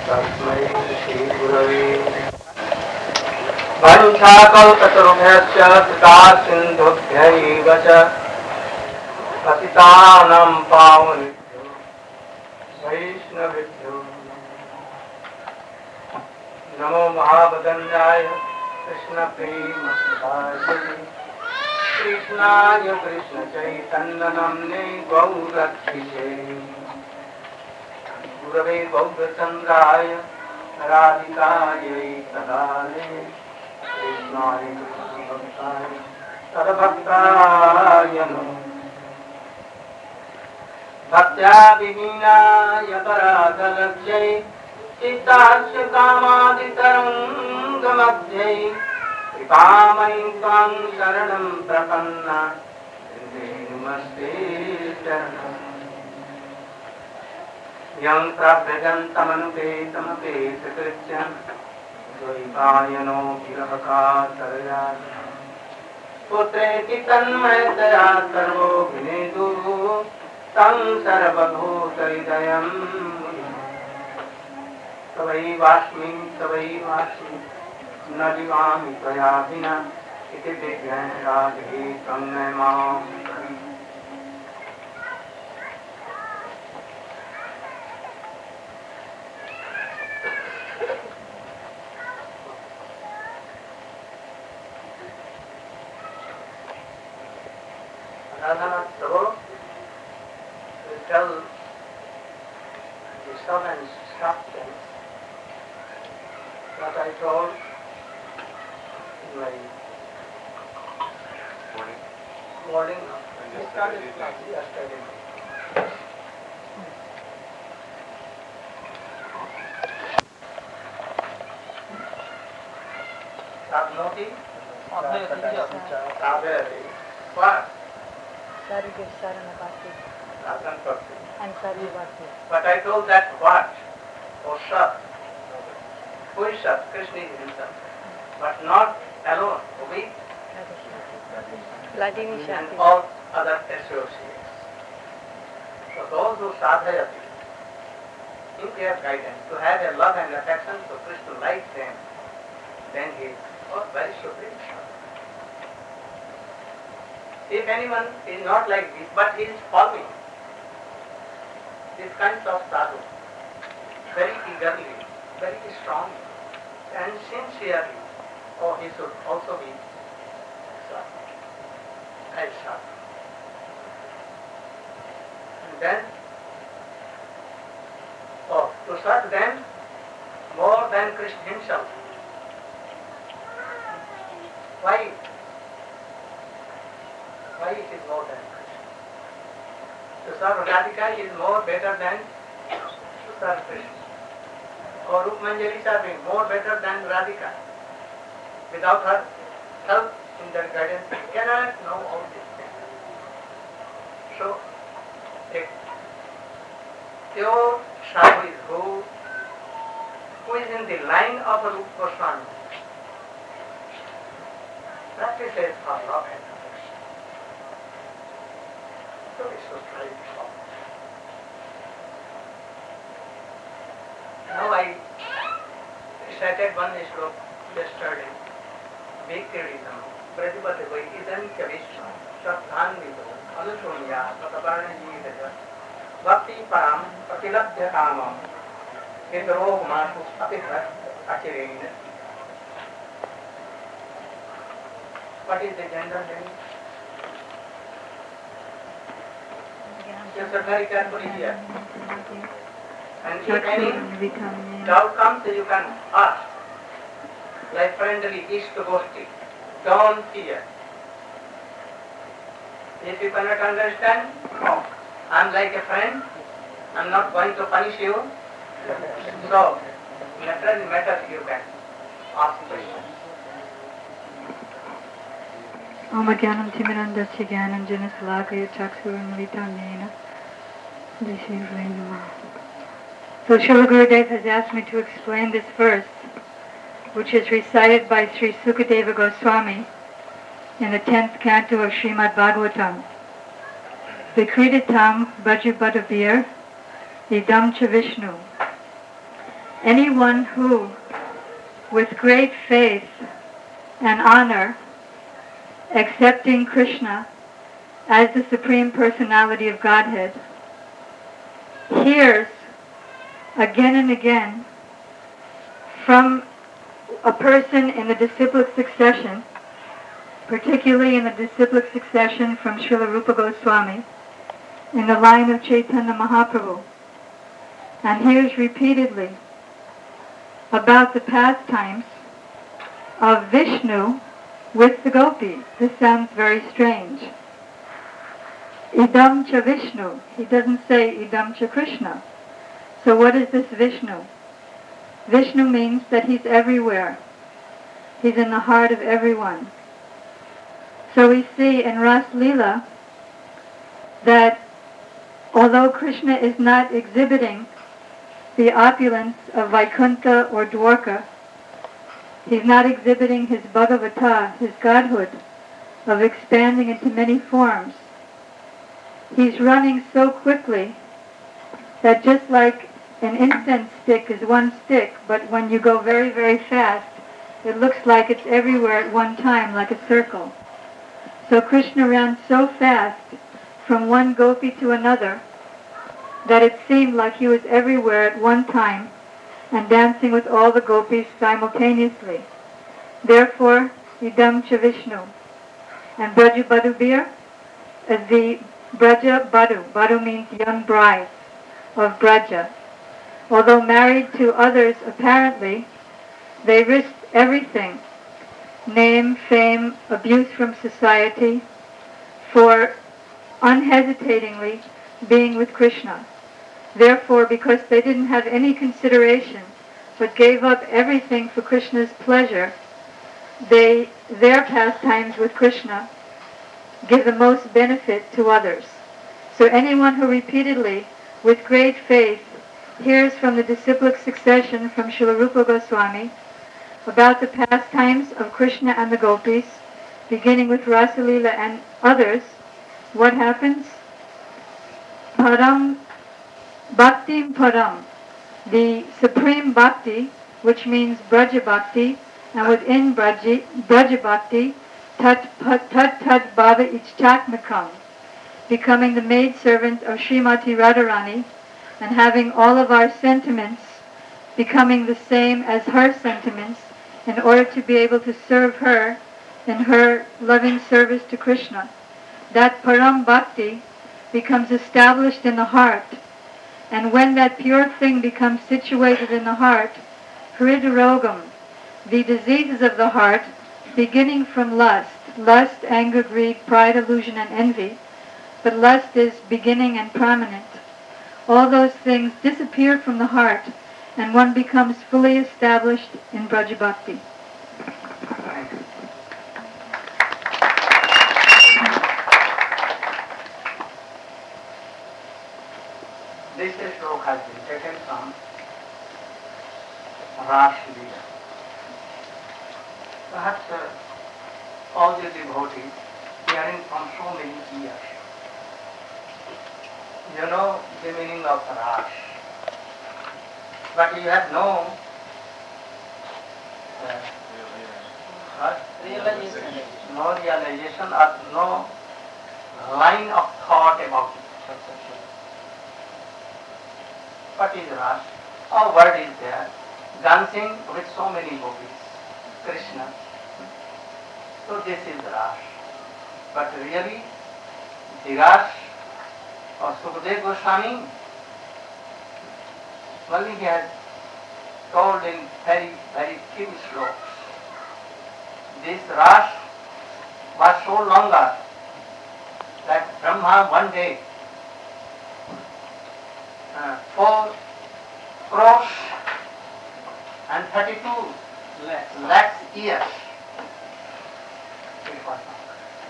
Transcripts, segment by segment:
तस्मै श्रीगुरवे वंशाकल्पतरुभ्यश्च कृपासिन्धुभ्यैव च पतितानां पावनेभ्यो वैष्णवेभ्यो नमो महावदन्याय कृष्णप्रेमसुधाय कृष्णाय कृष्णचैतन्यनाम्ने गौरक्षिते गुरवे गौरचन्द्राय राधिकायै तदालये कृष्णाय कृष्णभक्ताय तद्भक्ताय नमः भक्त्या विहीनाय परागलक्ष्यै चित्तास्य कामादितरङ्गमध्ये कृपामयि त्वां शरणं प्रपन्ना नमस्ते चरणम् यं प्राप्यजन्तमनुपेतमपेतकृत्यं द्वैपायनो विरहकातरया पुत्रेति तन्मयतया सर्वो विनेदुः तं सर्वभूतहृदयं तवैवास्मि न जीवामि त्वया विना इति विज्ञान राधे त्वं न मां Radhanath Prabhu will tell the servants, stop them, what I told in my morning. I started yesterday. Sapnoti? What? And but I told that what? Or Sat. Who is Sat? Krishna is himself. But not alone. We and all other associates. So those who sadhayati, in their guidance, to have a love and affection, so Krishna likes them, then he is very supreme. If anyone is not like this, but he is following these kinds of sadhu, very eagerly, very strongly, and sincerely, he should also be sadhu, as sadhu. And then, to serve them more than Krishna himself. Why? Why it is more than Krishna? To serve Radhika is more better than to serve Krishna. Or Rukmanjali serving more better than Radhika. Without her help in their guidance, we cannot know all these things. So, a pure sadhu is who is in the line of Rupa Goswami. Practices for love and affection. So we should try to follow. Now I recited one slok yesterday. Vikridam, Pratipati Vai, Idam Chavishma, Shadhanvito, Anushunya, Pataparna Jivita, Bhakti Param, Pratilabdya Kamam, Hidrog Masu, Apihrat, Achirina. What is the gender then? Just very carefully here. And if any doubt comes, you can ask. Like friendly Ishta Goshti. Don't fear. If you cannot understand, I'm like a friend. I'm not going to punish you. So, in a friendly matter, you can ask questions. Om Jnanam Timirandasya Jnanam Jana Salakaya Chaksuramritam Yena. This is Namaha. So Srila Gurudev has asked me to explain this verse, which is recited by Sri Sukadeva Goswami in the 10th canto of Srimad Bhagavatam. Vikriditam Vajrabhadavir Idam cha Vishnu anyone who, with great faith and honor, accepting Krishna as the Supreme Personality of Godhead, hears again and again from a person in the disciplic succession, particularly in the disciplic succession from Srila Rupa Goswami, in the line of Chaitanya Mahaprabhu, and hears repeatedly about the pastimes of Vishnu with the gopis. This sounds very strange. Idam cha Vishnu. He doesn't say Idam cha Krishna. So what is this Vishnu? Vishnu means that he's everywhere. He's in the heart of everyone. So we see in Ras Leela that although Krishna is not exhibiting the opulence of Vaikuntha or Dwarka, he's not exhibiting his Bhagavata, his godhood, of expanding into many forms. He's running so quickly that just like an incense stick is one stick, but when you go very, very fast, it looks like it's everywhere at one time, like a circle. So Krishna ran so fast from one gopi to another that it seemed like he was everywhere at one time and dancing with all the gopis simultaneously. Therefore, Idam cha Vishnu. And Braja Badubir is the Braja Badu. Badu means young bride of Braja. Although married to others apparently, they risked everything, name, fame, abuse from society, for unhesitatingly being with Krishna. Therefore, because they didn't have any consideration, but gave up everything for Krishna's pleasure, their pastimes with Krishna give the most benefit to others. So anyone who repeatedly, with great faith, hears from the disciplic succession from Srila Rupa Goswami about the pastimes of Krishna and the gopis, beginning with Rasalila and others, what happens? Param, Bhakti Param, the supreme bhakti, which means Braja Bhakti, and within Braja Bhakti, Tat Bhava Ichchatmakam, becoming the maidservant of Srimati Radharani, and having all of our sentiments becoming the same as her sentiments in order to be able to serve her in her loving service to Krishna. That Param Bhakti becomes established in the heart, and when that pure thing becomes situated in the heart, Hridarogam, the diseases of the heart, beginning from lust, anger, greed, pride, illusion, and envy, but lust is beginning and prominent. All those things disappear from the heart, and one becomes fully established in Braja Bhakti. This stroke has been taken from Ras Leela. Perhaps all the devotees hearing from so many years, you know the meaning of Ras, but you have no realization or no line of thought about it. What is Ras? A word is there, dancing with so many gopis, Krishna. So this is Ras. But really, the Ras of Sukadeva Goswami, only he has told in very, very few slokas. This Ras was so longer that Brahma one day 4 crores and 32 lakhs years. It was not.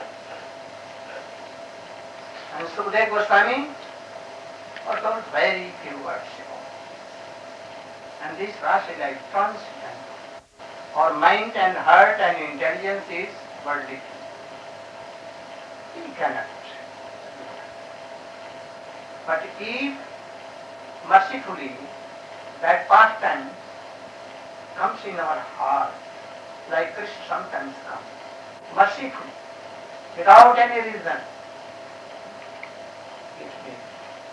And Sukadeva Goswami was told very few words ago. And this Rasa is like transcendent. Our mind and heart and intelligence is worldly. We cannot. But if mercifully that pastime comes in our heart, like Krishna sometimes comes, mercifully, without any reason. It means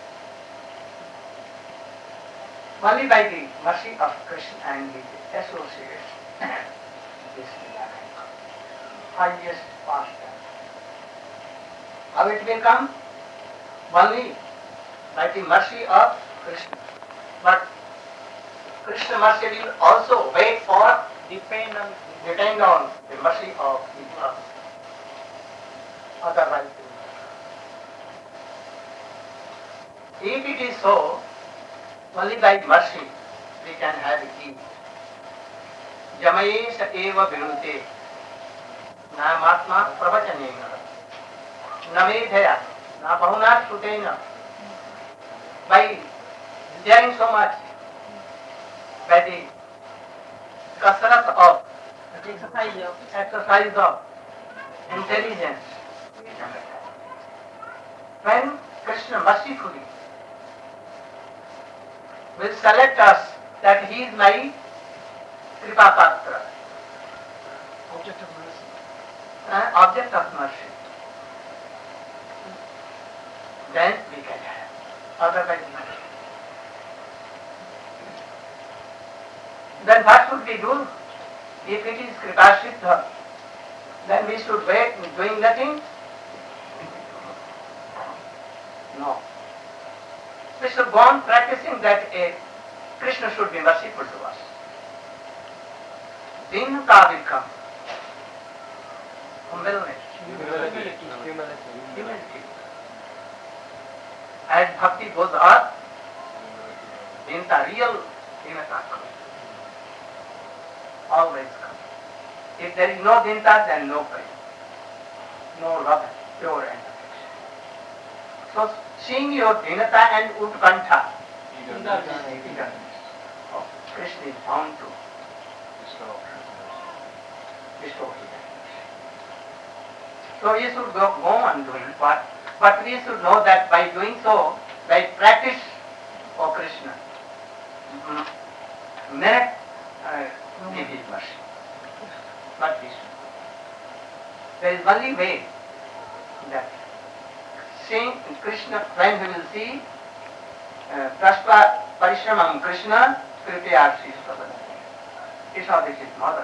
only by the mercy of Krishna and his associates, this Leela can come. Highest pastime. How it will come? Only by the mercy of Krishna. But Krishna mercy will also wait for depend on the mercy of the others. Otherwise, if it is so, only by mercy we can have ease. Jamayesh eva vinute namatma pravachanena namedhaya na bahuna shrutena. By hearing so much, by the kasrat of exercise of intelligence, when Krishna mercifully will select us that he is my Kripa Patra, object of mercy, then we can have. Otherwise, no. Then what should we do? If it is Kripa Siddha, then we should wait doing nothing? No. We should go on practicing that Krishna should be merciful to us. Dinata will come. Humbleness. Humility. As bhakti goes up, dinata, real dinata comes. Always comes. If there is no dinata, then no pain. No love, pure and affection. So, seeing your dinata and utkantha, eagerness of Krishna is bound to bestow his happiness. So you should go on doing what? But we should know that by doing so, by practice of Krishna, may give his mercy. But this, there is only way that seeing Krishna, when we will see Praspa Parishramam Krishna, Kripayarshi Sabadati. He saw this is mother.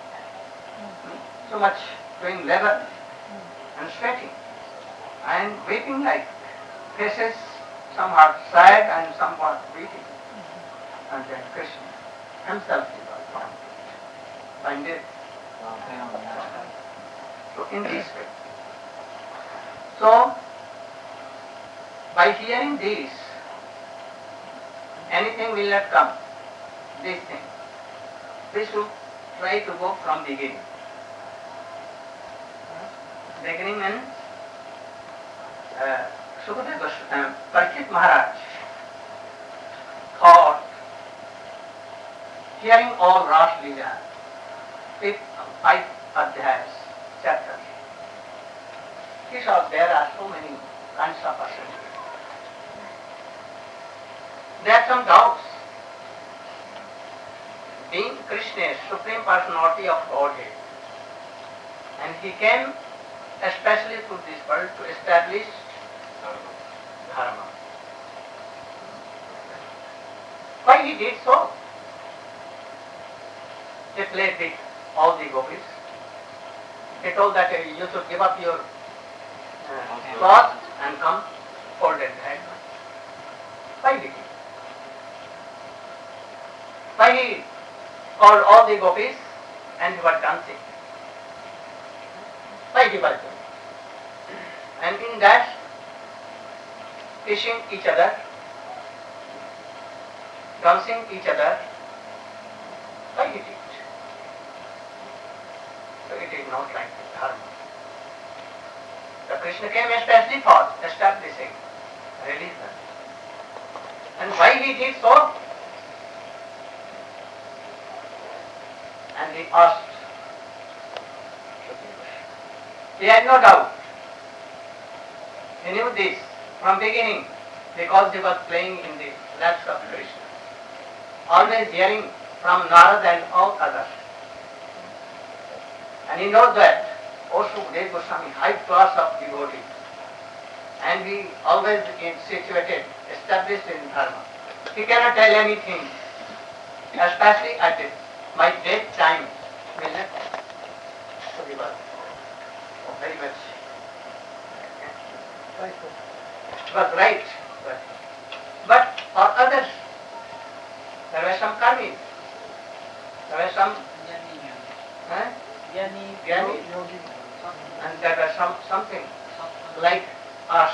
So much doing labor and sweating and weeping like faces, somewhat sad and somewhat weeping. And then Krishna himself is also blinded. So in this way. So by hearing this, anything will not come. This thing. We should try to go from beginning. Beginning means Sukadeva Parikshit Maharaj thought, hearing all Ras Leela, 5 adhyayas, chapters, he saw there are so many kinds of personalities. There are some doubts. Being Krishna, Supreme Personality of Godhead, and he came especially to this world to establish Dharma. Why he did so? He played with all the gopis. He told that you should give up your cloth and come folded hand. Why did he? Why he called all the gopis and were dancing? Why he was doing? And in that, kissing each other, dancing each other, why he did? So it is not like dharma. The Krishna came especially for establishing religion. And why he did so? And he asked. He had no doubt. He knew this from beginning because he was playing in the laps of Krishna. always hearing from Narada and all others. And he knows that Sukadeva Goswami, high class of devotee, and he always is situated, established in dharma. He cannot tell anything, especially at my death time. Will not be very much. Was right. But for others, there were some karmis. There were some Jnani, and there was something like us.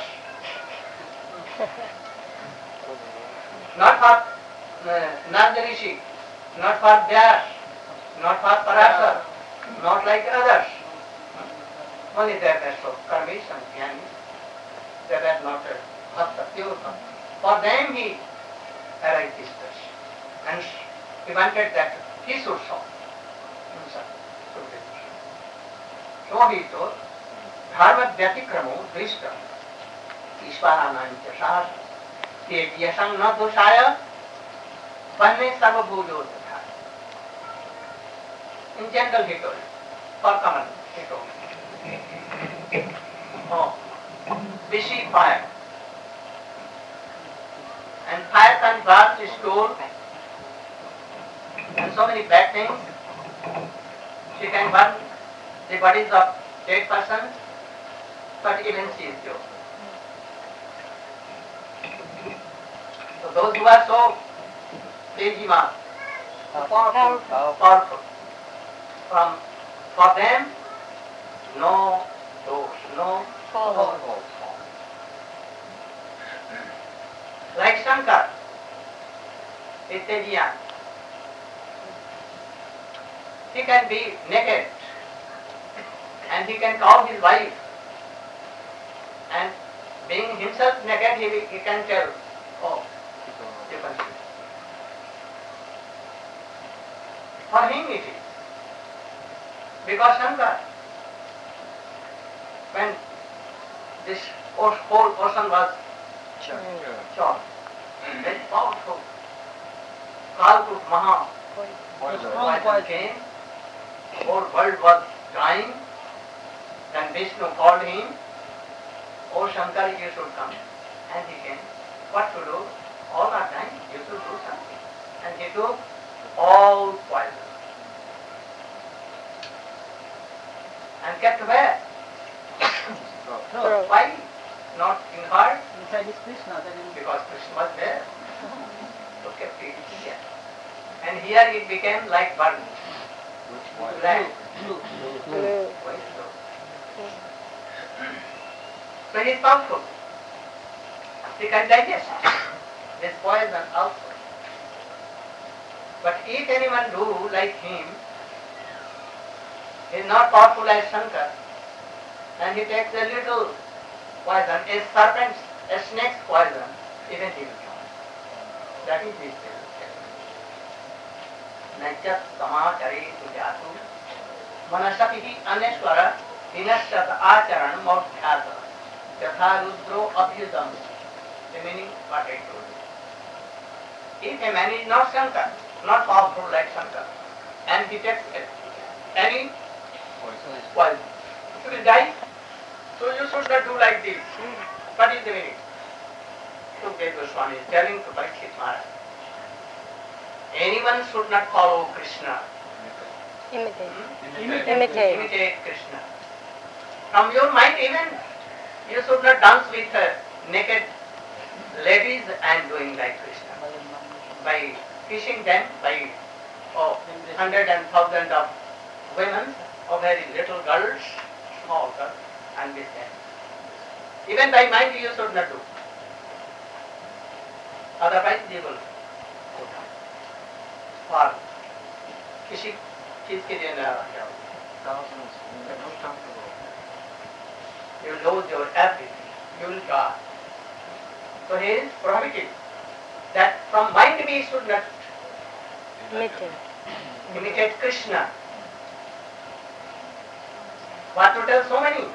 Not for Narada Rishi, not for Vyas, not for Parashar, not like others. Only there were so karmis and jnanis. They were not bhakta, pure bhakta. For them he arrived this place. And he wanted that he should show himself. So he told, Dharma Vyatikramo Drishta Ishvaranancha Sahas Te Vyasang Na Doshaya Vanne Sarvabhujo Tatha. In general he told, for common he told. Oh, busy fire. And fire can burn the stool and so many bad things. She can burn the bodies of dead persons, but even she is pure. So those who are so Tejima, powerful, for them, no doors, no fault. Like Shankar, is Tejiya. He can be naked and he can call his wife, and being himself naked he can tell, oh, you can see. For him it is. Because Shankar, when this whole ocean was chopped, very powerful, Kalkut Maha poison came, the whole world was dying. Then Vishnu called him, "Oh Shankar, you should come." And he came. What to do? All are dying, you should do something. And he took all poison. And kept where? No. Why? Not in heart? Inside is Krishna. Because Krishna was there. So kept it here. And here it became like burn. Black. Blue. White. So he is powerful. He can digest this poison also. But if anyone do like him, he is not powerful as Shankar, and he takes a little poison, a serpent's, a snake's poison, even he will come. That is his will. Najjat samachare sujatu manasatihi aneshwara hinashat acharan maudhyata yatha rudro abhyudam. The meaning what I told you. If a man is not Shankar, not powerful like Shankar, and he takes any poison, he will die. So you should not do like this. What is the meaning? Sukadeva Goswami is telling to Parikshit Maharaj, anyone should not follow Krishna. Imitate Krishna. From your mind even, you should not dance with naked ladies and doing like Krishna. By kissing them, by hundred and thousand of women, or very little girls, small girls, and with them. Even by mind you should not do. Otherwise they will go down. For किसी चीज के लिए न रह जाओ. You will lose your everything. You will die. So he is prohibited that from mind we should not imitate Krishna. What to tell so many?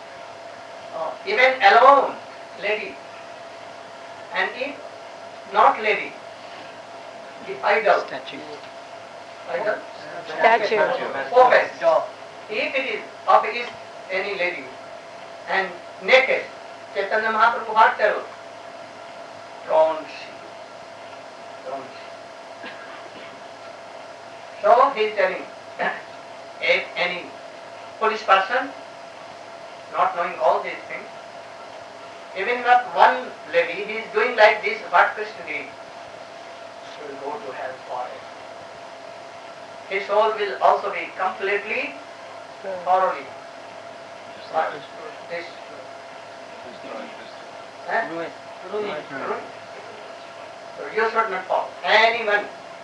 Even alone, lady. And if not lady, The idol. Statue. Idol? Statue. Focus. If it is of any lady and naked, Chaitanya Mahaprabhu what tell? Don't see. Don't see. So he is telling, if any foolish person, not knowing all these things, even not one lady, he is doing like this, what Krishna did, he will go to hell forever. His soul will also be completely, thoroughly. What? This. Ruin. Ruin. So you should not follow anyone.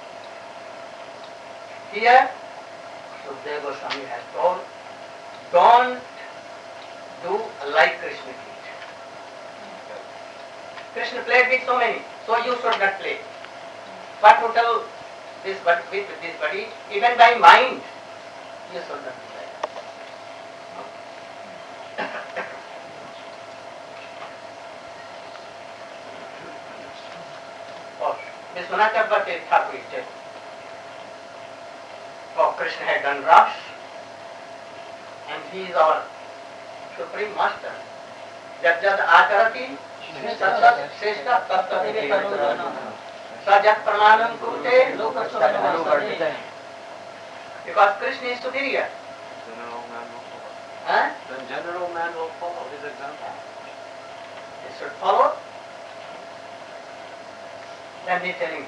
Here, Sukadeva Goswami has told, don't do like Krishna did. Krishna played with so many, so you should not play. What to tell this body, with this body, even by mind, you should not do that. Oh, Vishwanath Chakravarti Thakur said, oh, Krishna had done raks, and he is our supreme master. Jat jat acharati, sat sat shrestha tat tat vivekanodana. Sajat pramanam kurte lokasvara. Because Krishna is superior. General man will follow. Huh? Then general man will follow his example. He should follow. Then he is telling,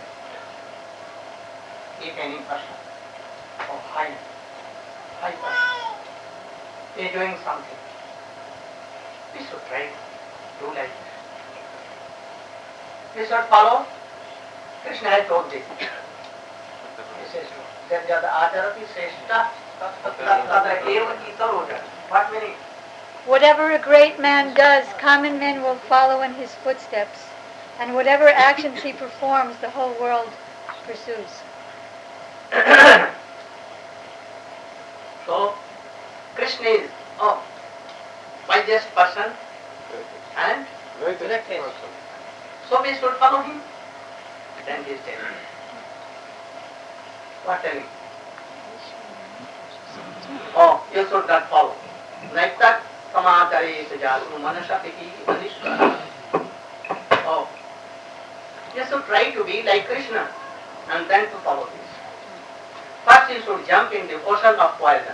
if any person of high person is doing something, we should try to do like this. We should follow. Krishna has told this. He says, that jad acharati shrestha tatra eva itaroja. What meaning? Whatever a great man does, common men will follow in his footsteps, and whatever actions he performs, the whole world pursues. So, Krishna is wisest person and Greatest person. so we should follow him. Then he is telling. What telling? Oh, you should not follow. Naiktak samachare sejatu manasapiki manishvara. Oh, you should try to be like Krishna and then to follow this. First you should jump in the ocean of poison.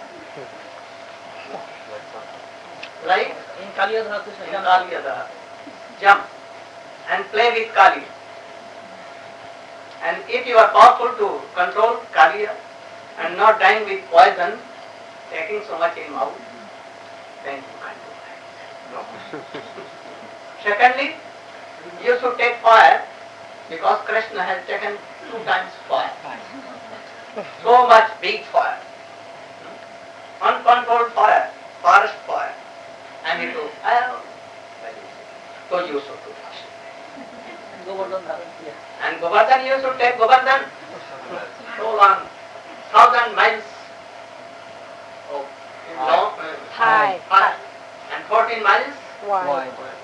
Like In Kaliyadha Krishna. in Kaliyadha. Jump and play with Kali. And if you are powerful to control Kaliya and not dying with poison, taking so much in mouth, then you can't do that. Secondly, you should take fire because Krishna has taken 2 times fire. So much big fire. Uncontrolled fire, forest fire. And it will fire. So you should do first. Govardhan Dharan. Yeah. And Govardhan, you should take Govardhan. So long, 1,000 miles of long, High. high, and 14 miles Why?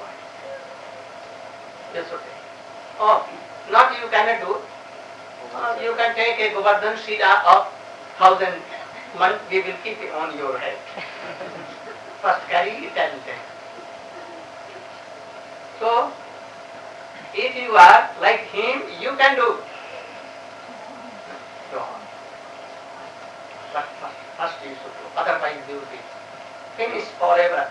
you should take. Oh, not you cannot do. You can take a Govardhan Shila of 1,000 months, we will keep it on your head. First carry it and then. So, if you are like him, you can do. Go on. But first you should do, otherwise you will be finished forever.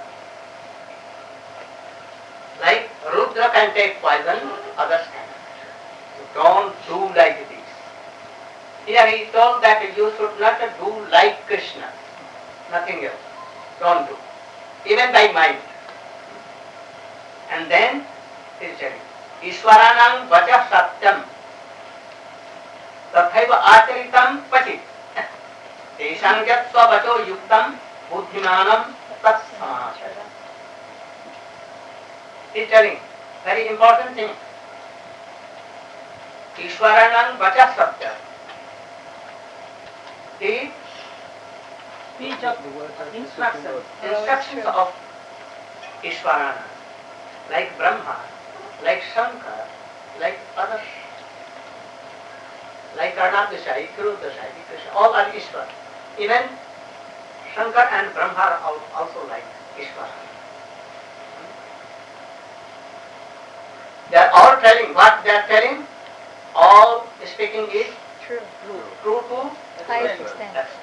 Like Rudra can take poison, others cannot. So don't do like this. Here he told that you should not do like Krishna, nothing else. Don't do. Even by mind. And then he is telling, Ishwaranam vacha satyam tathaiva acharitam pachit tesham jatva vacho yuktam buddhimanam tat samachara. He is telling, very important thing. Ishwaranam vacha satyam. The Speech of instructions of Ishwarana, like Brahma, like Shankar, like others. like Karnadeshai, Kirudeshai, all are Ishvara. Even Shankar and Brahma are also like Ishvara. They are all telling, what they are telling, all speaking is True. true to Highest extent. extent.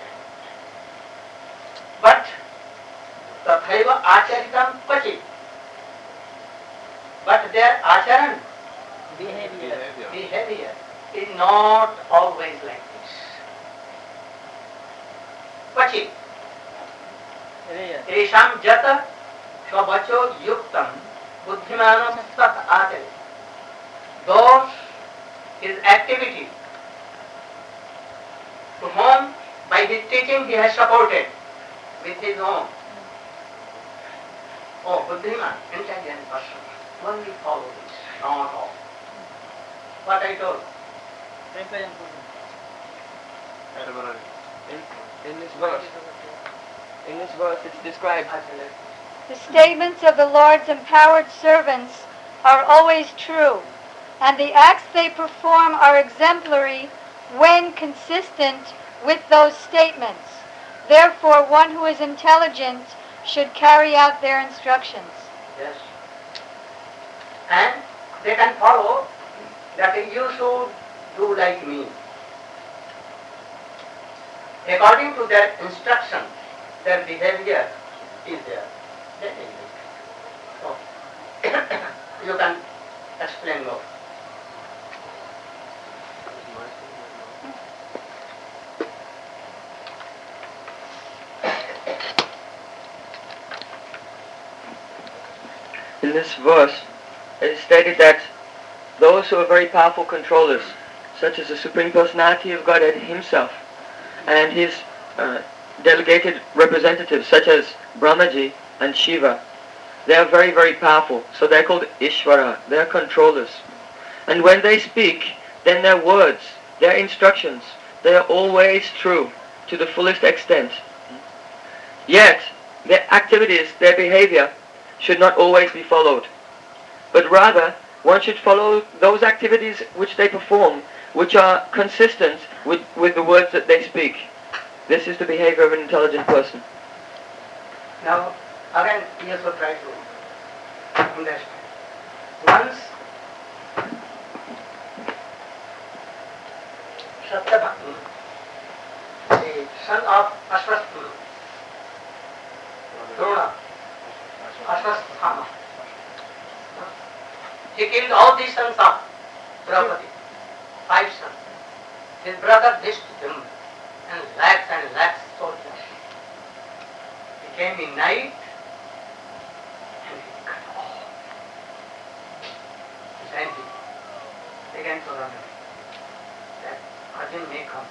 But Tathaiva Acharitam Pachit. But their acharan, behavior is not always like this. Pachit. Tesham jata shvabacho yuktam buddhimanam sat achari. Those his activity to whom by his teaching he has supported with his own. Oh, buddhiman, intelligent person. Only follow this, not all. What I told. In this verse it's described. The statements of the Lord's empowered servants are always true, and the acts they perform are exemplary when consistent with those statements. Therefore, one who is intelligent should carry out their instructions. Yes. And they can follow that you should do like me. According to their instruction, their behavior is there. That is it. So, you can explain more. In this verse, it is stated that those who are very powerful controllers, such as the Supreme Personality of Godhead himself, and his delegated representatives, such as Brahmaji and Shiva, they are very, very powerful. So they're called Ishvara. They are controllers. And when they speak, then their words, their instructions, they are always true to the fullest extent. Yet, their activities, their behavior, should not always be followed. But rather, one should follow those activities which they perform, which are consistent with the words that they speak. This is the behavior of an intelligent person. Now, again, you should try to understand. Once, Satyabhakti, the son of Ashwasthama, Drona, Ashwasthama, he killed all the sons of Draupadi, 5 sons. His brother dished them and lakhs soldiers. He came in night and he cut off. Then he began to run away. That Arjun may come.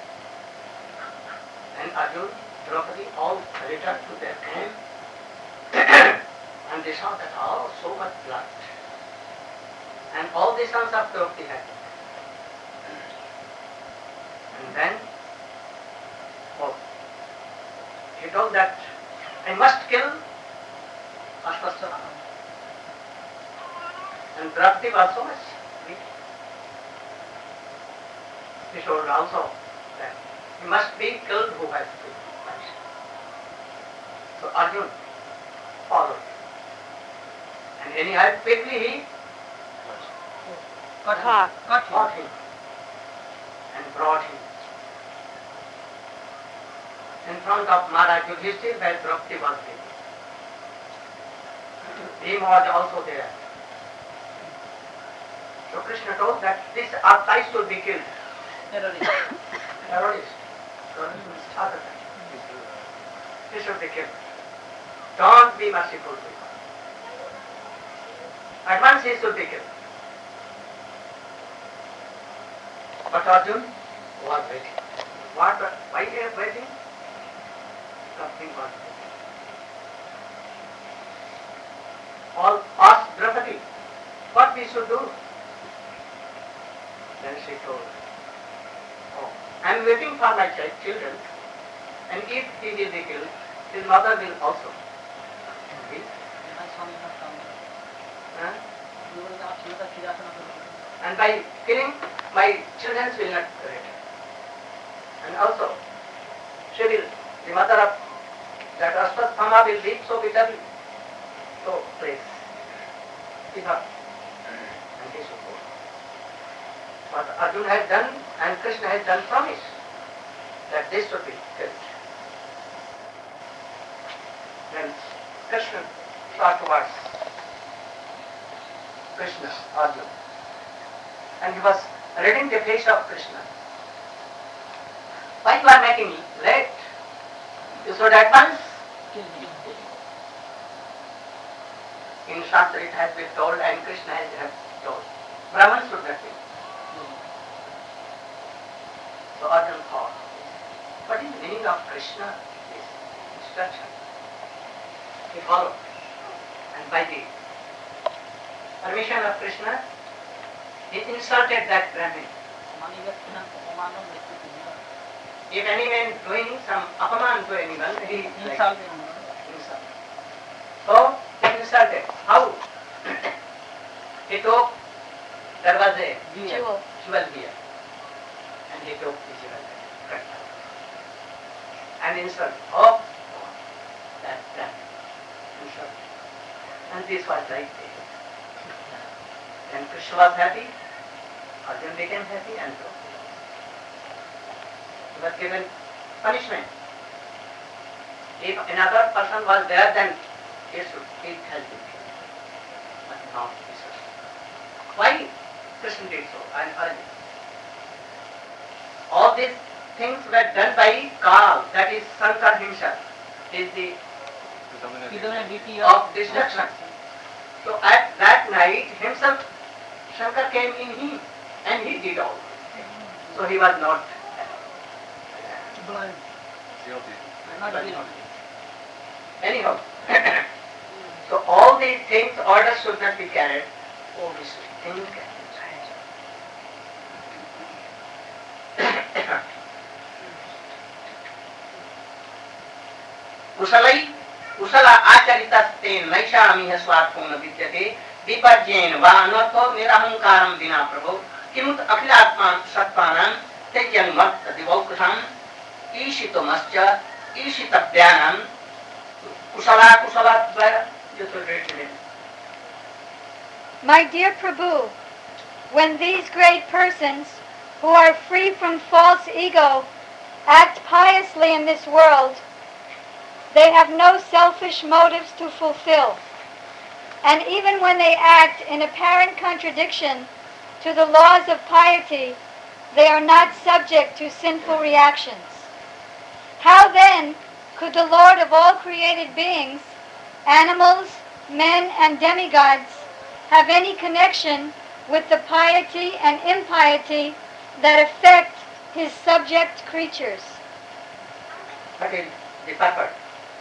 And Arjun, Draupadi all returned to their camp and they saw that so much blood. And all the sons of Draupadi had it. And then he told that I must kill Ashwasthama. And Draupadi was so much weak. He told also that he must be killed who has to punish. So Arjun followed. And anyhow quickly he caught him and brought him in front of Maharaj Yudhishthir where Draupadi was there. Bhima was also there. So Krishna told that this Artai should be killed. Terrorist. He should be killed. Don't be merciful to him. At once he should be killed. But Arjun was waiting. Why he was waiting? Something was waiting. All asked Draupadi what we should do. Then she told, I am waiting for my children, and if he will be killed, his mother will also be. And by killing, my children will not return. And also, she will, the mother of that Ashwatthama will weep so bitterly. So please, give up. And he should go. What Arjuna has done and Krishna has done promise that this should be killed. Then Krishna saw towards Krishna, Arjuna. And he was reading the face of Krishna. Why you are making me late? You should advance. In Shastra it has been told and Krishna has told. Brahman should not be. So Arjuna thought, what is the meaning of Krishna? This instruction. He followed. And by the permission of Krishna, he insulted that Brahmin. If any man doing some apaman to anyone, he insult. So he insulted. How? He took, there was a jewel here, and he took the jewel there. And insulted. Oh, that insult. And this was right there. Then Krishna was happy, Arjuna became happy and so. He was given punishment. If another person was there, then he has been killed. But not this one. Why Krishna did so? And Arjuna. All these things were done by Kal, that is Shankar himself. He is the of destruction. So at that night, himself, Shankar came in him and he did all. So he was not blind. Guilty. Anyhow, so all these things, orders should not be carried. All these things कुशलै कुशल आचरितस्तेन नैषामिह स्वार्थो न विद्यते विपर्येन वा अनर्थो निरहंकारं विना प्रभो किमुत अखिलात्मा सत्त्वानां त्यज्यन्मत्त दिवौकथं ईशितमश्च ईशितव्यानां कुशला कुशलाद्वय. My dear Prabhu, when these great persons who are free from false ego act piously in this world, they have no selfish motives to fulfill. And even when they act in apparent contradiction to the laws of piety, they are not subject to sinful reactions. How then could the Lord of all created beings, animals, men, and demigods, have any connection with the piety and impiety that affect his subject creatures? What is the purpose?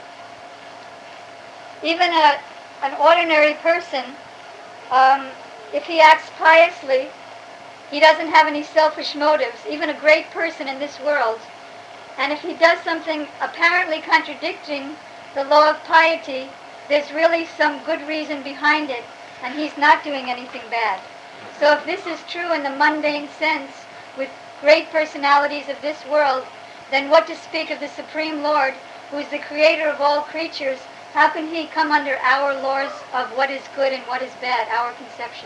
Even an ordinary person, if he acts piously, he doesn't have any selfish motives. Even a great person in this world, and if he does something apparently contradicting the law of piety, there's really some good reason behind it, and he's not doing anything bad. So if this is true in the mundane sense with great personalities of this world, then what to speak of the Supreme Lord, who is the creator of all creatures? How can he come under our laws of what is good and what is bad, our conception?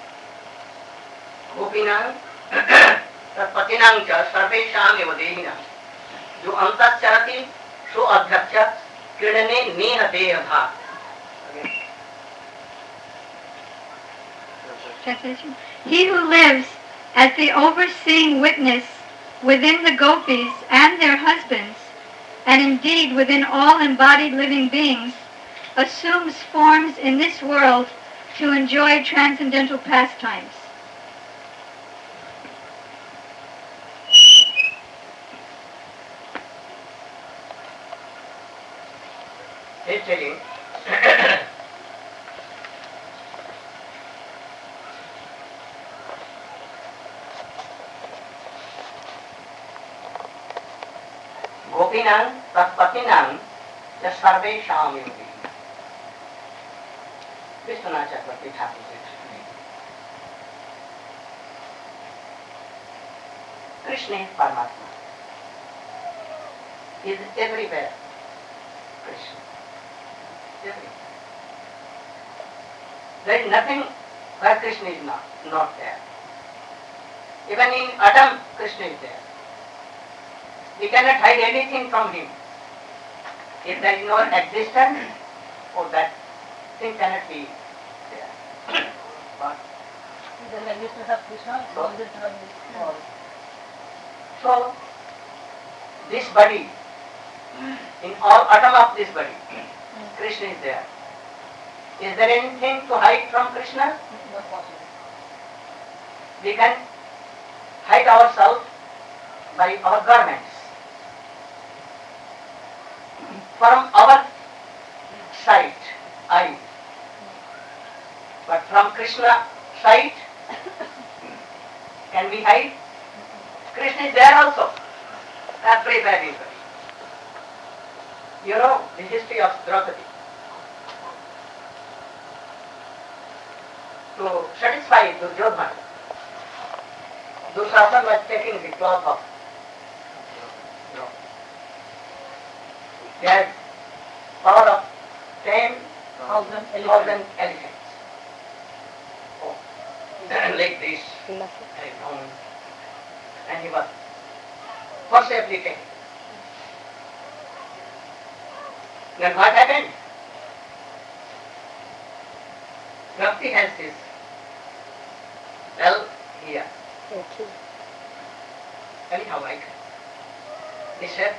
Gopinam tatpatinam cha sarvesham eva dehinam jo antascharati so adhyaksha kridane neha deha bha. Translation. He who lives as the overseeing witness within the gopis and their husbands, and indeed within all embodied living beings, assumes forms in this world to enjoy transcendental pastimes. He's telling Gopinam tatpatinam cha sarvesham eva dehinam. Vishwanath Chakravarti Thakur said, Krishna is Paramatma. He is everywhere. Krishna. Everywhere. There is nothing where Krishna is not there. Even in atom, Krishna is there. We cannot hide anything from him. If there is no existence, that thing cannot be there. But Then the existence of Krishna, So- the existence of this world. so, this body, in all atom of this body, Krishna is there. Is there anything to hide from Krishna? Not possible. We can hide ourselves by our garments. From our sight, eye. But from Krishna sight, can we hide? Krishna is there also. Everywhere is there. You know the history of Draupadi. To satisfy Duryodhana, Dushasana was taking the cloth of Draupadi. He had power of 10,000 elephants. Oh, like this, and he was forcibly taken. Then what happened? Draupadi has this bell here. Anyhow, like he said.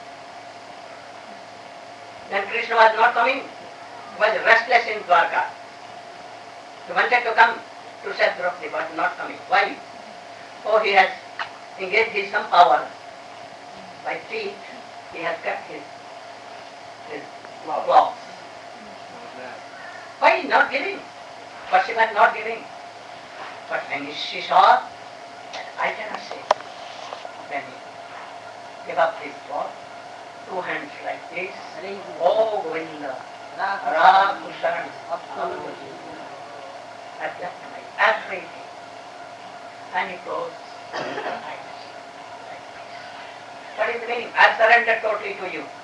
Then Krishna was not coming, was restless in Dwarka. He wanted to come to save Draupadi, but not coming. Why? Oh, he has engaged his some power. By feet, he has kept his claws. Why not giving? But she was not giving. But when she saw that I cannot save, then he gave up his claw, two hands like this. Oh, Govinda, Raghusaran, at that time, everything. And he closed his eyes like this. What is the meaning? I surrender totally to you.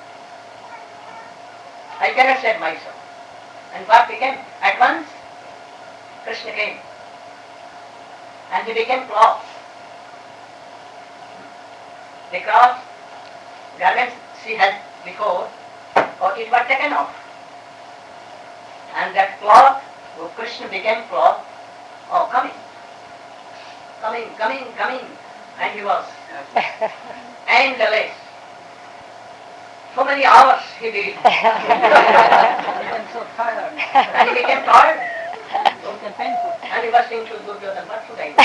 I cannot save myself. And what became? At once, Krishna came. And he became cloth. The cloth, garments she had before, it was taken off. And that cloth, Krishna became cloth, coming. And he was endless. So many hours he did. I'm so tired. And he became tired. So painful. And he was saying to Duryodhana, what should I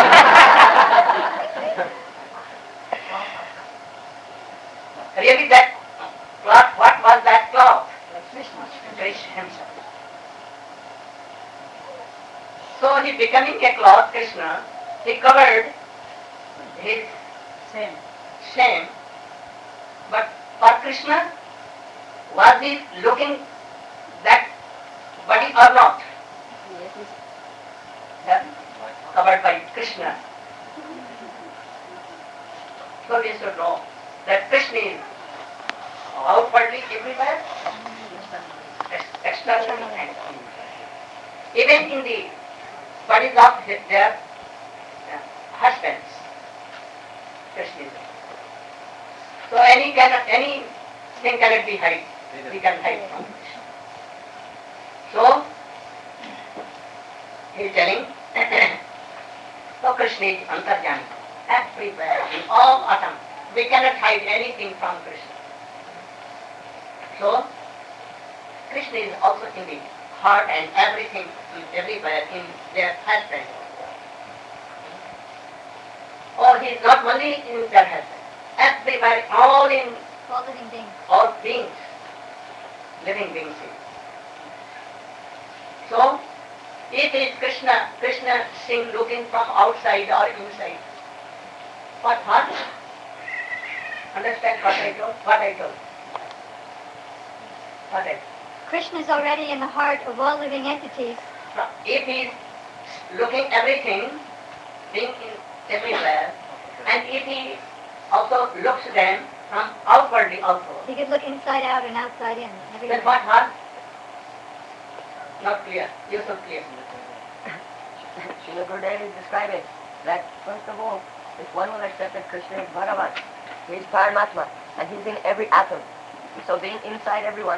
do? Really that cloth, what was that cloth? Krishna himself. So he becoming a cloth, Krishna, he covered his shame. But for Krishna, was he looking that body or not? Covered by Krishna. So we should know that Krishna is outwardly everywhere, externally and inwardly. Even in the bodies of their husbands, Krishna is there. So anything cannot be hide. We can hide from Krishna. So he is telling, so Krishna is Antarjami, everywhere, in all atoms. We cannot hide anything from Krishna. So Krishna is also in the heart and everything, everywhere in their husband. Or he is not only in their husband, everywhere, all living beings, all beings, living beings. So if it is Krishna seen looking from outside or inside, what? Understand what I told? Krishna is already in the heart of all living entities. If he is looking everything, being in everywhere, And if he also looks them from outwardly also, He could look inside out and outside in. then Everywhere. what harm? Not clear. You so clear. Srila Gurudev is describing that, first of all, if one will accept that Krishna is Bhagavan, he is Paramatma, and he's in every atom. So being inside everyone,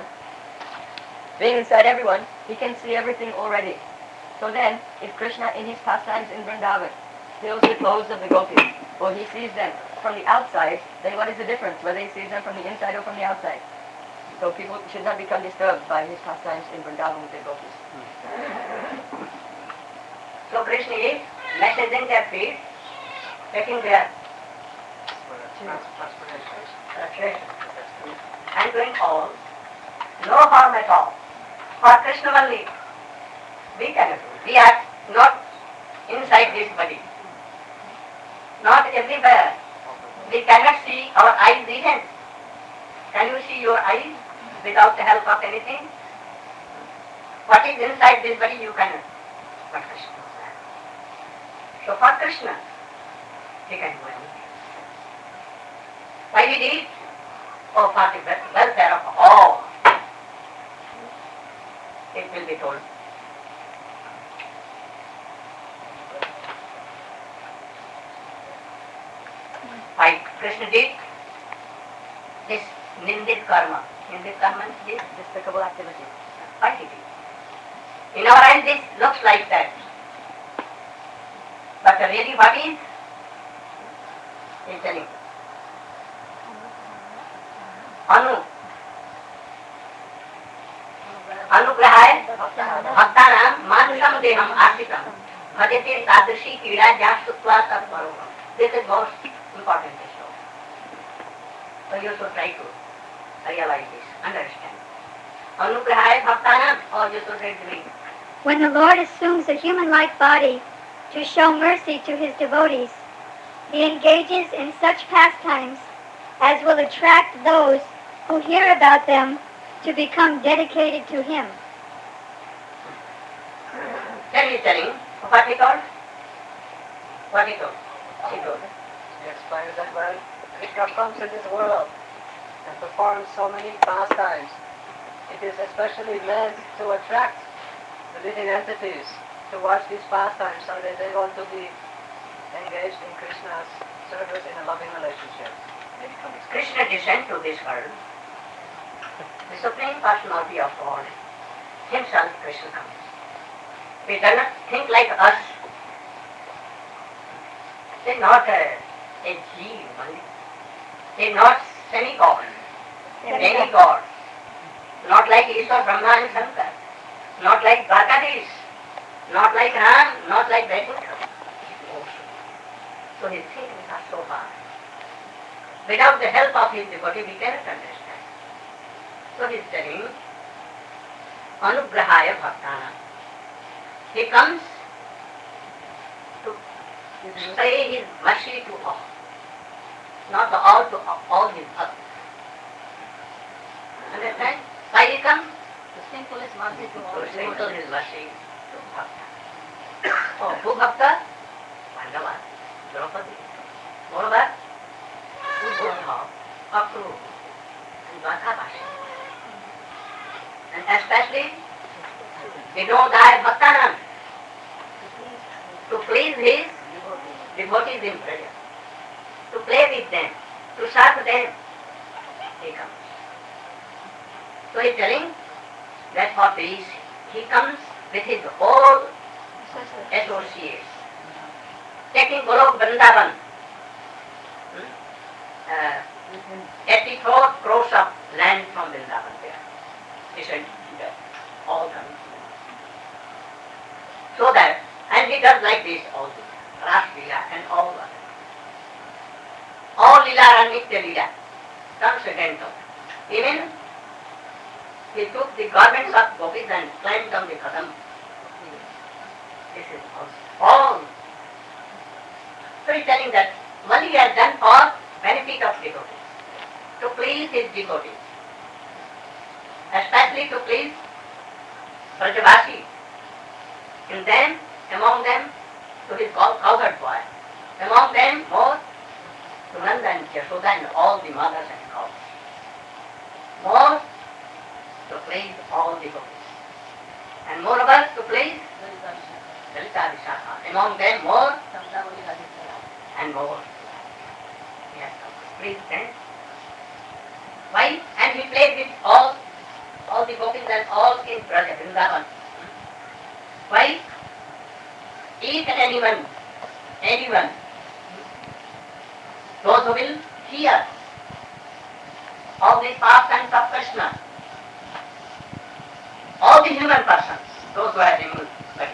he can see everything already. So then, if Krishna in his pastimes in Vrindavan fills the clothes of the gopis, or he sees them from the outside, then what is the difference, whether he sees them from the inside or from the outside? So people should not become disturbed by his pastimes in Vrindavan with the gopis. So Krishna is massaging their feet, taking their transpiration, and doing all. No harm at all. For Krishna only, we cannot do. We are not inside this body. Not everywhere. We cannot see our eyes even. Can you see your eyes without the help of anything? What is inside this body you cannot. But Krishna knows that. So for Krishna, he can do anything. Why he did it? Oh, for the welfare of all. It will be told. Why Krishna did this nindit karma. Nindit karma is this Despicable activity. why he did. In our eyes this looks like that. But really what is? He is telling. अनुग्रहाय भक्तानां मानुषम देहम आश्रितम भजते तादृशी पीड़ा जास्तुत्वा तत्परोम. This is most important issue. So you should try to realize this, understand. Anugrahaya bhaktanam, or you should read the meaning. When the Lord assumes a human-like body to show mercy to his devotees, he engages in such pastimes as will attract those who hear about them to become dedicated to him. Then he is telling, what he told? What he told? He told. He explains that when Krishna comes in this world and performs so many pastimes, it is especially meant to attract the living entities to watch these pastimes so that they want to be engaged in Krishna's service in a loving relationship. Krishna descended to this world. The Supreme Personality of God, himself Krishna comes. He does not think like us. He is not a jeev only. He is not semi-God, demi-God. Not like Ishwar, Brahma and Shankar. Not like Dwarkadish. Not like Ram. Not like Vaikuntha. So his thinkings are so far. Without the help of his devotee, we cannot understand. So he is telling, Anugrahaya Bhaktana. He comes to say his mercy to all. Not the all to all his others. Understand? Why he comes? To sprinkle his mercy to all To his sprinkle devotees. his mercy to Bhakta. Oh, who Bhakta? Pandava, Draupadi. Moreover, Uddhava, Akru, and Dwarkadashi. And especially, Vinodaya Bhaktanam, to please his devotees in prayer, to play with them, to serve them, he comes. So he is telling that for this, he comes with his whole associates, taking Golok Vrindavan, 84 crores of land from Vrindavan there. He said, all come. So that, and he does like this also, Ras Leela and all others. All Leela are Nitya Leela, transcendental. Even he took the garments of gopis and climbed down the Kadam. This is all. So he is telling that what he has done for benefit of devotees, to please his devotees, especially to please Brajavasi, and then among them to his cowherd boy, among them more to Nanda and Yashoda and all the mothers and cows. More to please all the gopis. And moreover to please Lalita Vishakha. Among them more and more. Yes, please friends. Why? And he played with all the gopis and all in Braja, Vrindavan. Why? Each and anyone, those who will hear all the pastimes of Krishna, all the human persons, those who are animal body.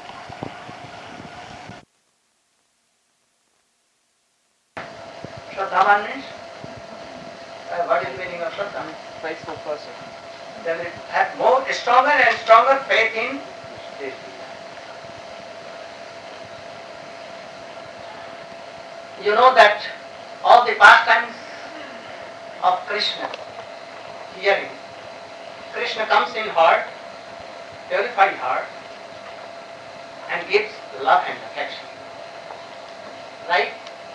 Shraddhavan means, what is the meaning of Shraddha? Faithful person. They will have more stronger and stronger faith in this. You know that all the pastimes of Krishna, hearing, Krishna comes in heart, purified heart, and gives love and affection. Right?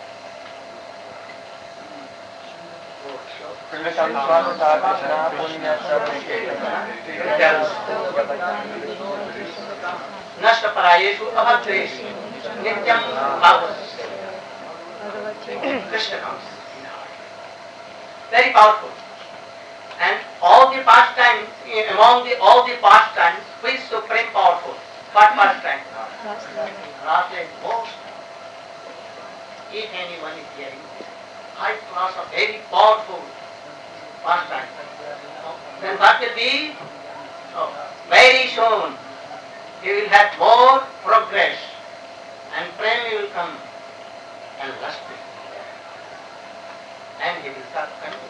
Nashta parayeshu abhadreshu nityam bhavasya. Krishna comes in heart. Very powerful. And all the pastimes, among all the pastimes, which is supreme powerful? What pastime? Rasa is most. If anyone is hearing, high class of very powerful pastime, then what will be? Oh, very soon he will have more progress and prema will come and lust will be there. And he will start coming.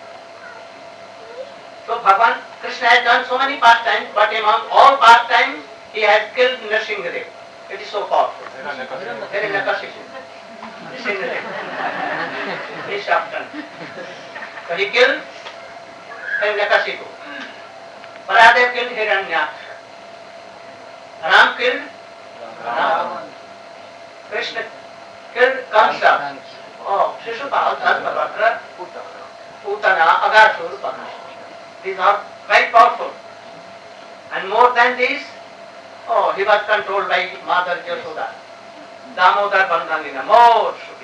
So Bhagavan Krishna has done so many pastimes, but among all pastimes he has killed Nrsimhadev. It is so powerful. Hiranyakashipu. Nrsimhadev. He shot done. So he killed Hiranyakashipu. Baladev killed Hiranyaksha. Ram killed Ram. Krishna killed Kamsa. Oh, Shishupal, Dhantabhadra, Putana, Aghasur, Bhagasur. These are very powerful. And more than this, oh, he was controlled by Mother Yashoda. Damodar Bandhanina, more should be.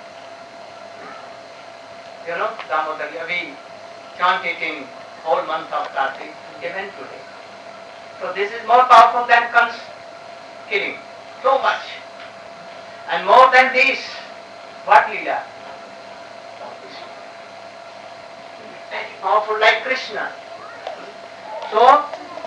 You know, Damodar, we chant it in whole month of Kartik, even today. So this is more powerful than Kans killing. So much. And more than this, what Leela? Very powerful like Krishna. So,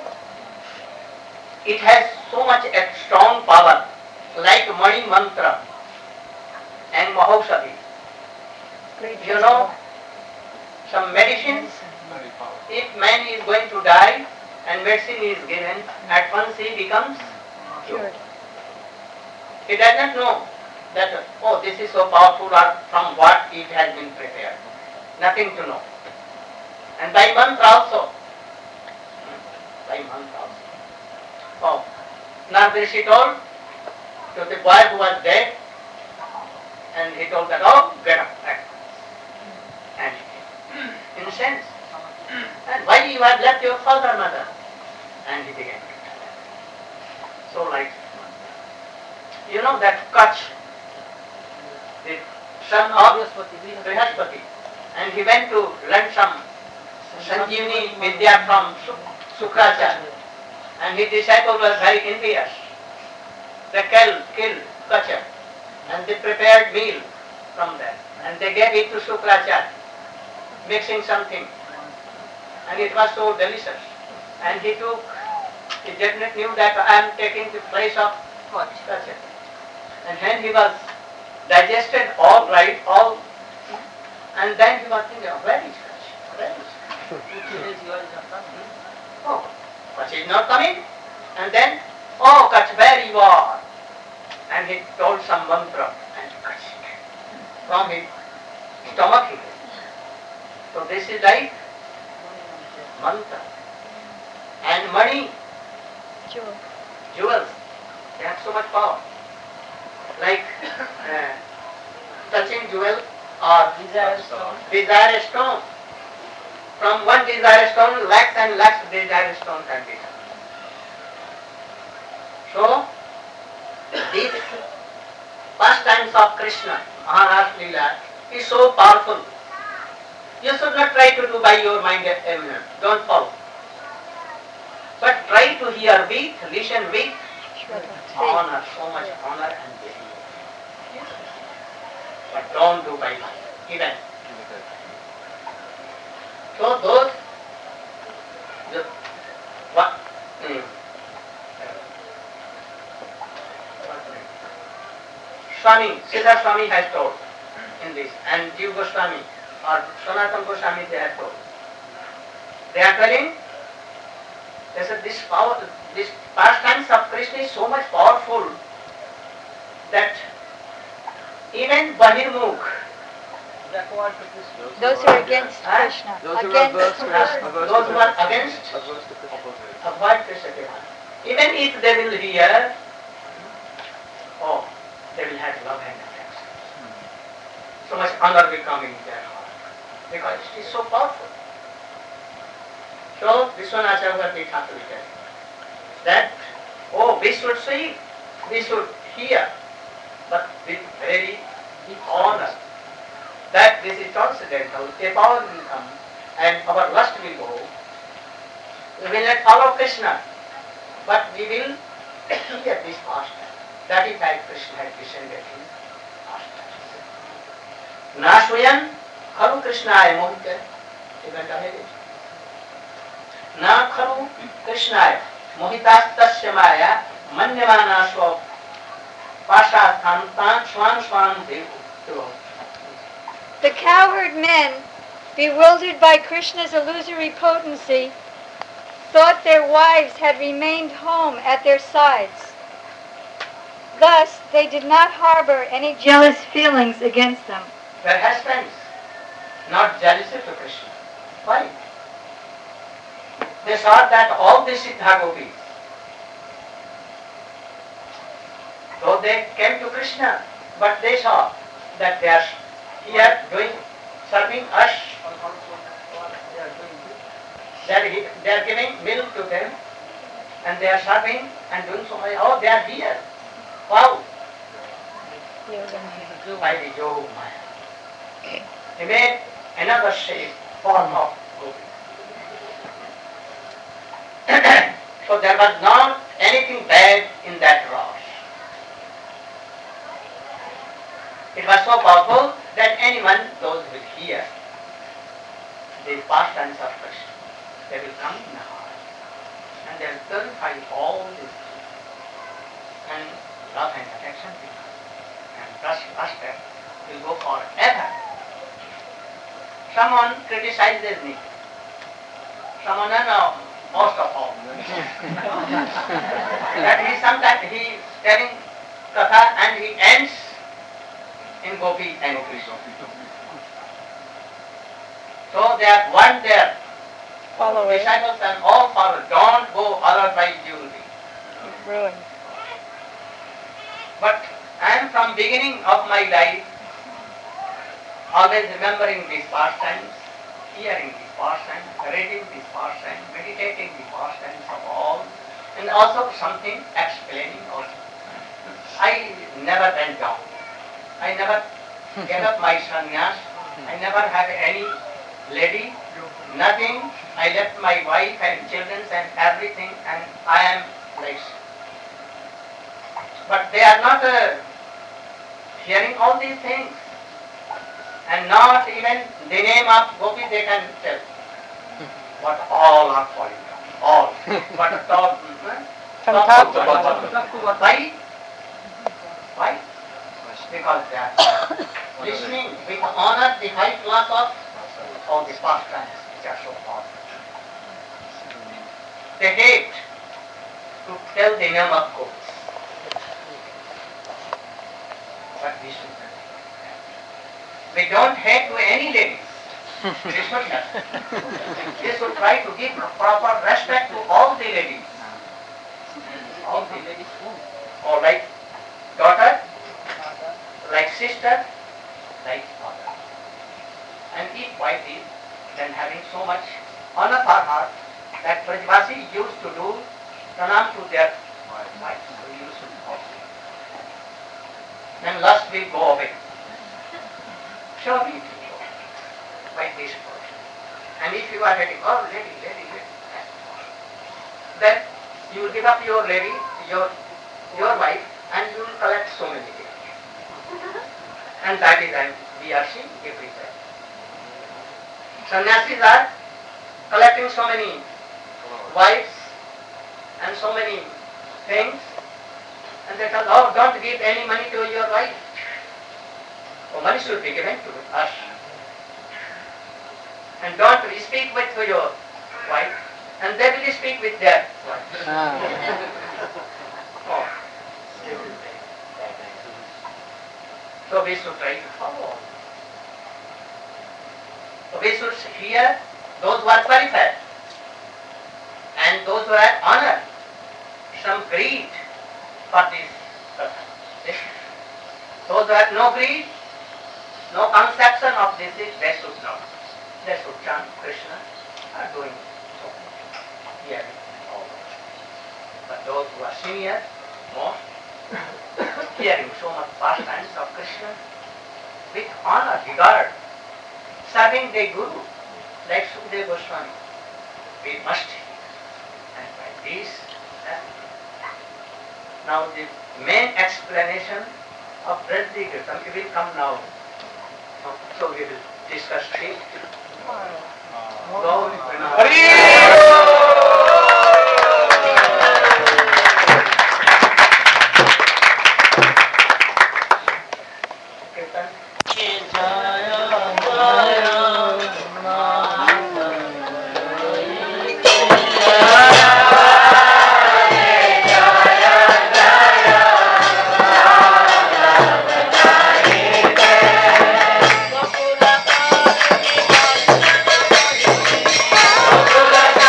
it has so much a strong power, like Mani Mantra and Mahaushadhi. You know, some medicines, if man is going to die and medicine is given, at once he becomes cured. He does not know that, oh, this is so powerful or from what it has been prepared. Nothing to know. And by mantra also. By mantra also. Oh, Nardishi told to the boy who was dead, and he told that, oh, get up. And in a sense, and why you have left your father, mother? And he began to tell them. So like, you know that Kach, the son of Brihaspati, and he went to learn some Sanjeevani Vidya from Sukracharya, and his disciple was very envious. They killed Kacha, and they prepared meal from that, and they gave it to Sukracharya, mixing something, and it was so delicious. And he definitely knew that I am taking the place of Kacha. And when he was digested all right, and then he was thinking, where is Kacha? Where is Kacha? Oh, Kacha is not coming. And then, oh, Kacha, where you are? And he told some mantra, and Kacha from his stomach he came. So this is like mantra. And money, jewels, they have so much power. Like touching jewel or Desire stone. desire stone. From one desire stone, lakhs and lakhs desire stone can be done. So, these pastimes of Krishna, Maharaj Leela, is so powerful. You should not try to do by your mind alone. Don't follow. But try to hear with, listen with honor, so much honor and belief. But don't do by mind, even. So those, what? Swami, Siddha Swami has told in this, and Jiva Goswami or Sanatana Goswami they have told. They are telling, they said this power, this pastimes of Krishna is so much powerful that even Bahirmukh, Those who are against Krishna. Those who are Against averse to Krishna. Krishna. those who are against Averse to Krishna. avoid Krishna, even if they will hear, oh, they will have love and affection. So much honor will come in their heart because it is so powerful. So Vishwanacharya Thakur tells that, oh, we should see, we should hear, but with very honor. That this is transcendental, a power will come and our lust will go. We will not follow Krishna, but we will hear this pastime. That is why Krishna had descended in pastimes. Na swayam khalu Krishnaya mohite. Even the Hare. Na khalu Krishnaya mohitastasya maya manyamana swa pasathantan swan swan devu. The cowherd men, bewildered by Krishna's illusory potency, thought their wives had remained home at their sides. Thus, they did not harbor any jealous feelings against them. Their husbands, not jealousy to Krishna. Why? They saw that all the Siddha Gopis, though they came to Krishna, but they saw that they are here serving us. They are giving milk to them, and they are serving and doing so much. Oh, they are here. Wow! By the Yoga Maya. He made another shape, form of gopi. So there was not anything bad in that rose. It was so powerful that anyone, those will hear the pastimes of Krishna, they will come in the heart and they will purify all these things. And love and affection will come. And thus aspect will go forever. Someone criticizes me. Someone, no, most of all. That he sometimes he is telling katha and he ends in Gopi and Krishna. So they have warned their disciples and all follow. Don't go, otherwise you will be Ruined. But I am from beginning of my life always remembering these pastimes, hearing these pastimes, reading these pastimes, meditating the pastimes of all, and also something explaining also. I never went down. I never gave up my sannyas. I never had any lady, nothing. I left my wife and children and everything, and I am like. But they are not hearing all these things, and not even the name of Gopi they can tell. But all are falling down. All. But top. From top to bottom. Why? Why? Because they are listening with honor the high class of all the pastimes which are so powerful. They hate to tell the name of Gopi. But we should not. We don't hate to any lady. We should not. We should try to give proper respect to all the ladies. All the ladies. Or like daughter, like sister, like mother. And if wife is then having so much honor for her that Brajvasi used to do pranam to their wife. So you should also. Then lust will go away. Surely it will go by this approach. And if you are ready, oh lady, then you will give up your lady, your wife, and you will collect so many things. And that is we are seeing everywhere. Sannyasis are collecting so many wives and so many things, and they tell, oh, don't give any money to your wife. Oh, money should be given to us. And don't speak with your wife, and they will speak with their wife. Oh, they will say. So we should try to follow. So we should hear those who are qualified and those who are honored. Some greed for this purpose. Those who have no greed, no conception of this, they should not. They should chant Krishna are doing so much. Hearing all that. But those who are senior, most, hearing so much pastimes of Krishna with honor, regard, serving the Guru, like Sukadeva Goswami, we must hear. And by this, now the main explanation of Brajdi Kirtan will come now. So we will discuss this. Gauri Pranam. Gokula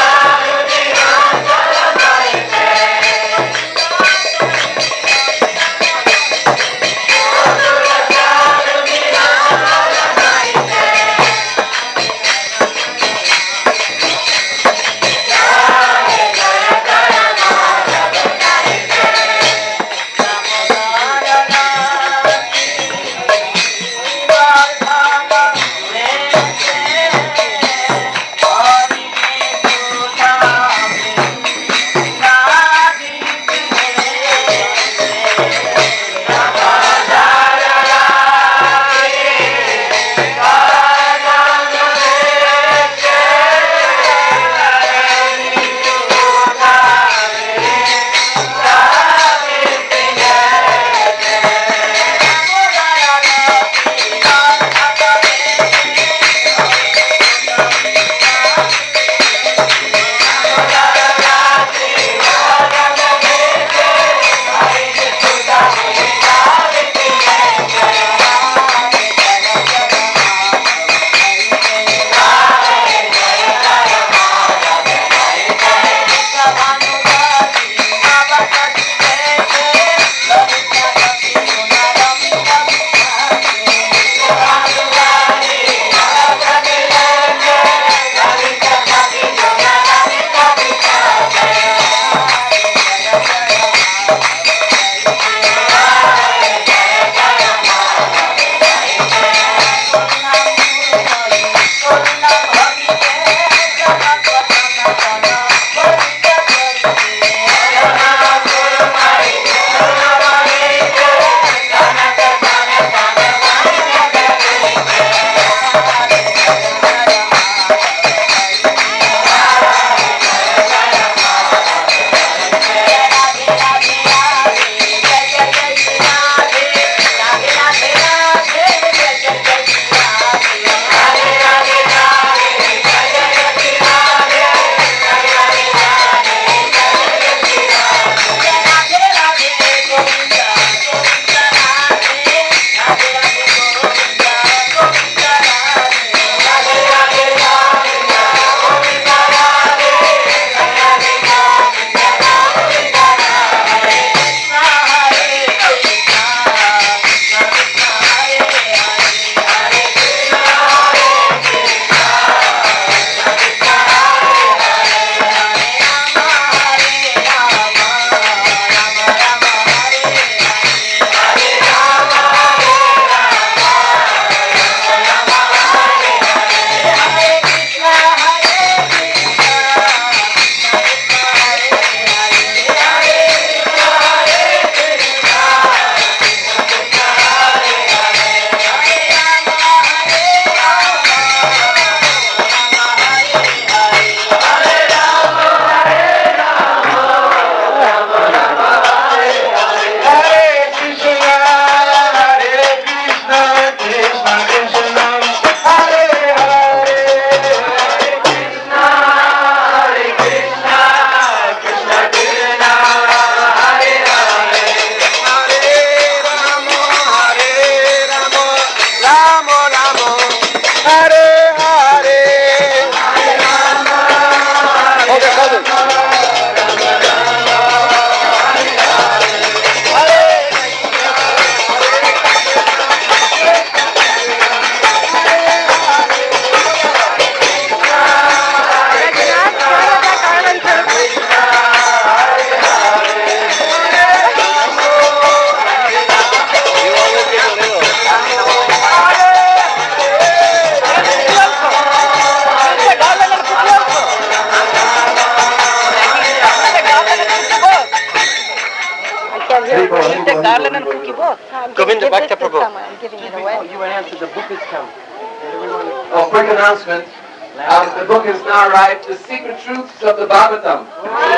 Darlan and Cookie both. Govinda Bhakta Prabhu. I'm giving it away. You answered, the book has come. Oh, quick announcement. The book has now arrived, The Secret Truths of the Bhagavatam.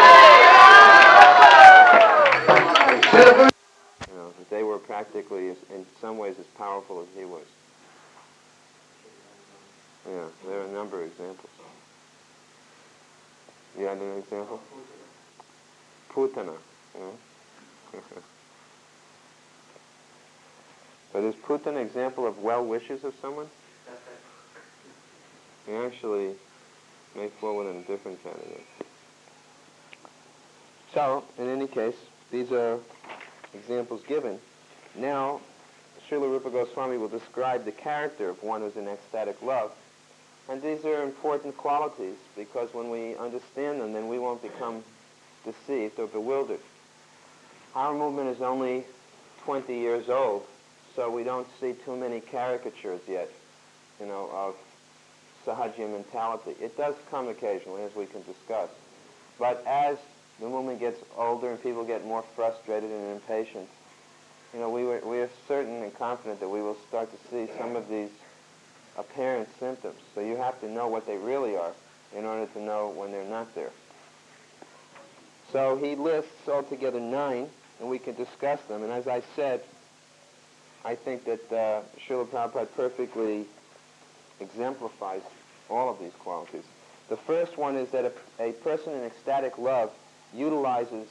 That they were practically, in some ways, as powerful as he was. Yeah, there are a number of examples. You had an example? Putana. But is Putana an example of well wishes of someone? You actually may fall within a different category. So, in any case, these are examples given. Now, Srila Rupa Goswami will describe the character of one who's in ecstatic love. And these are important qualities, because when we understand them, then we won't become deceived or bewildered. Our movement is only 20 years old, so we don't see too many caricatures yet, of Sahaja mentality. It does come occasionally, as we can discuss. But as the movement gets older and people get more frustrated and impatient, we are certain and confident that we will start to see some of these apparent symptoms. So you have to know what they really are in order to know when they're not there. So he lists altogether 9, and we can discuss them. And as I said, I think that Srila Prabhupada perfectly exemplifies all of these qualities. The first one is that a person in ecstatic love utilizes